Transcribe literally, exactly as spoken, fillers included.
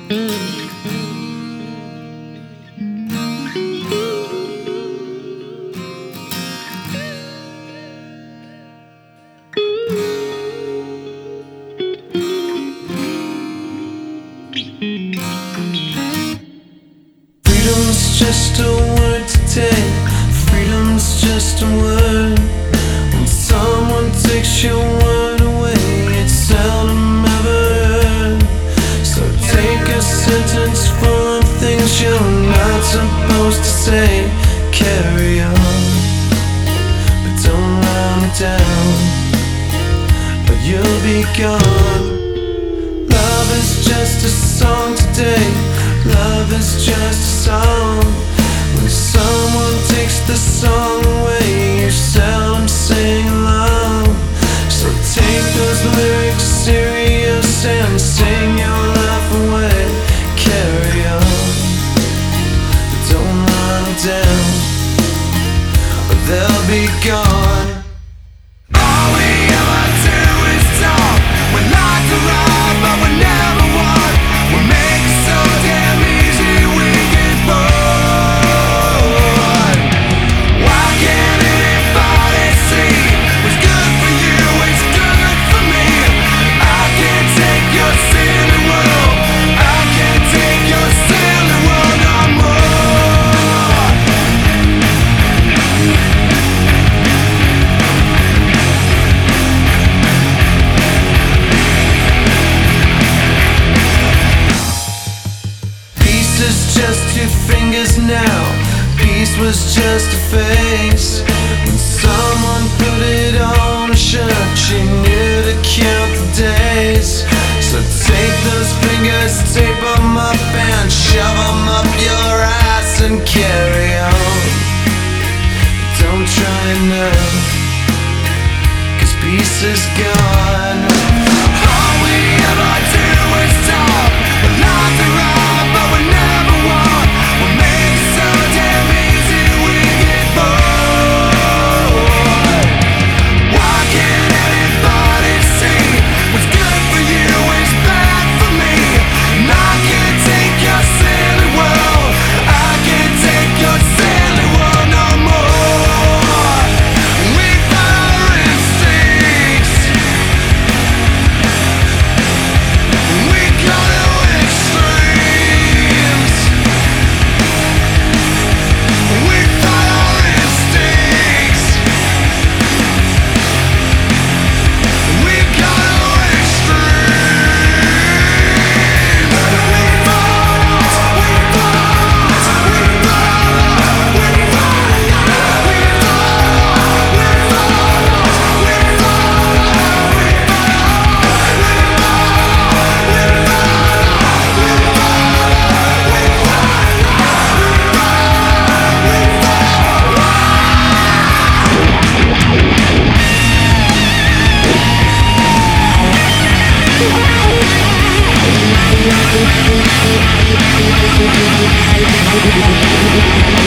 Freedom's just a word to take. Freedom's just a word. When someone takes your word away, it's seldom ever heard. So take a sentence full of things you're not supposed to say. Carry on, but don't run it down, or you'll be gone. Love is just a song today. Love is just a song. When someone takes the song away, you seldom sing along. So take those lyrics serious and sing your life away. Carry on, but don't run it down, or they'll be gone. All we ever do is talk. We like to ride, but we never walk. We make it so damn easy we get bored. Why can't anybody see what's good for you is good for me? I can't take your silly world. I can't take your silly world no more. Peace is just two fingers now. Peace was just a face. When someone put it on a shirt, she knew to count the days. So take those fingers, tape them up and shove them up your ass and carry on. Don't try now, 'cause peace is gone. All we ever do is talk. We like to ride, but we never walk. We make it so damn easy we get bored. Why can't anybody see what's good for you is bad for me? And I can't take your silly world. I can't take your silly world no more. We follow our instincts. We go to extremes. We follow our instincts. We go to extremes. We follow, we follow, we follow, we We'll be right back.